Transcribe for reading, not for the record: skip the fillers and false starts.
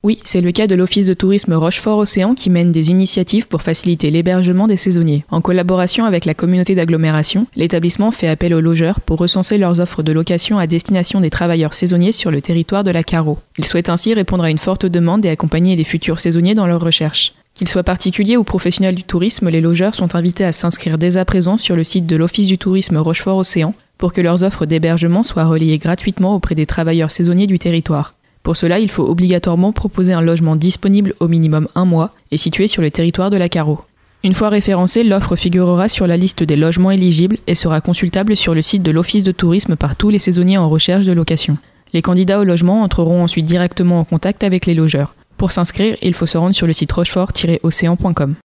Oui, c'est le cas de l'Office de tourisme Rochefort-Océan qui mène des initiatives pour faciliter l'hébergement des saisonniers. En collaboration avec la communauté d'agglomération, l'établissement fait appel aux logeurs pour recenser leurs offres de location à destination des travailleurs saisonniers sur le territoire de la Carreau. Il souhaite ainsi répondre à une forte demande et accompagner les futurs saisonniers dans leurs recherches. Qu'ils soient particuliers ou professionnels du tourisme, les logeurs sont invités à s'inscrire dès à présent sur le site de l'Office du tourisme Rochefort-Océan pour que leurs offres d'hébergement soient relayées gratuitement auprès des travailleurs saisonniers du territoire. Pour cela, il faut obligatoirement proposer un logement disponible au minimum 1 mois et situé sur le territoire de la Carreau. Une fois référencée, l'offre figurera sur la liste des logements éligibles et sera consultable sur le site de l'Office de tourisme par tous les saisonniers en recherche de location. Les candidats au logement entreront ensuite directement en contact avec les logeurs. Pour s'inscrire, il faut se rendre sur le site rochefort-océan.com.